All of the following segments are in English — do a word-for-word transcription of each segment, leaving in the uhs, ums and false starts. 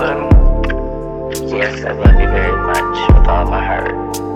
love me? Yes, I love you very much with all my heart.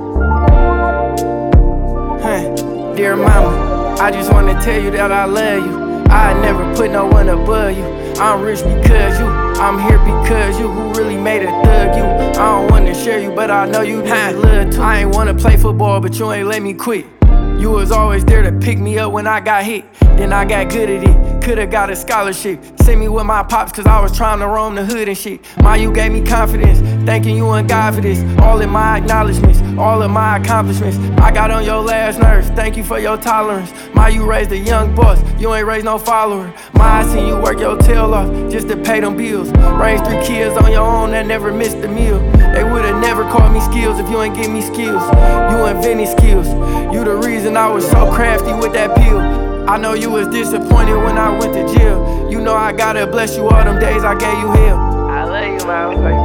Huh. Dear mama, I just wanna tell you that I love you. I never put no one above you. I'm rich because you, I'm here because you. Who really made a thug you? I don't wanna share you, but I know you need love too. I ain't wanna play football, but you ain't let me quit. You was always there to pick me up when I got hit. Then I got good at it, could've got a scholarship. Sent me with my pops cause I was trying to roam the hood and shit. Ma, you gave me confidence, thanking you and God for this. All in my acknowledgements, all of my accomplishments. I got on your last nerves, thank you for your tolerance. Ma, you raised a young boss, you ain't raised no follower. Ma, I seen you work your tail off just to pay them bills. Raised three kids on your own that never missed a meal. They would've never called me skills if you ain't give me skills. You invented skills, you the reason I was so crafty with that pill. I know you was disappointed when I went to jail. You know I gotta bless you all them days I gave you hell. I love you,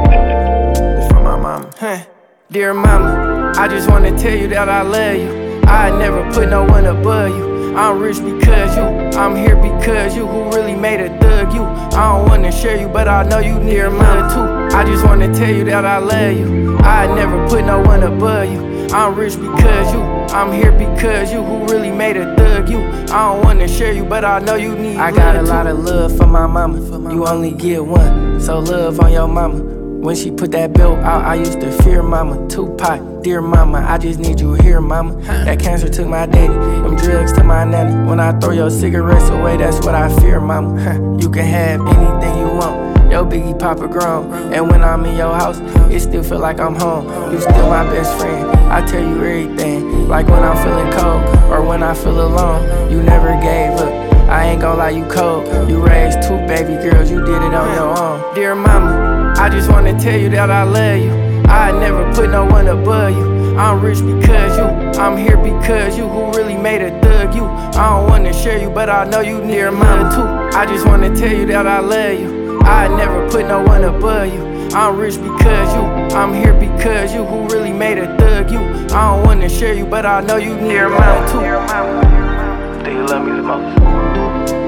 mama. It's from my mama. Huh. Dear mama, I just wanna tell you that I love you. I never put no one above you. I'm rich because you, I'm here because you. Who really made a thug you? I don't wanna share you, but I know you near mine too. I just wanna tell you that I love you. I never put no one above you. I'm rich because you, I'm here because you. Who really made a thug you? I don't wanna share you, but I know you need I got a lot of love for my mama, you only get one. So love on your mama. When she put that belt out, I used to fear mama. Tupac, dear mama, I just need you here, mama. That cancer took my daddy, them drugs to my nanny. When I throw your cigarettes away, that's what I fear, mama. You can have anything you want, yo Biggie Papa grown. And when I'm in your house, it still feel like I'm home. You still my best friend, I tell you everything. Like when I'm feeling cold, or when I feel alone. You never gave up, I ain't gon' lie, you cold. You raised two baby girls, you did it on your own. Dear mama, I just wanna tell you that I love you. I never put no one above you. I'm rich because you, I'm here because you. Who really made a thug you? I don't wanna share you, but I know you near mine too. I just wanna tell you that I love you. I never put no one above you. I'm rich because you, I'm here because you. Who really made a thug you? I don't wanna share you, but I know you near mine too. Do you love me the most?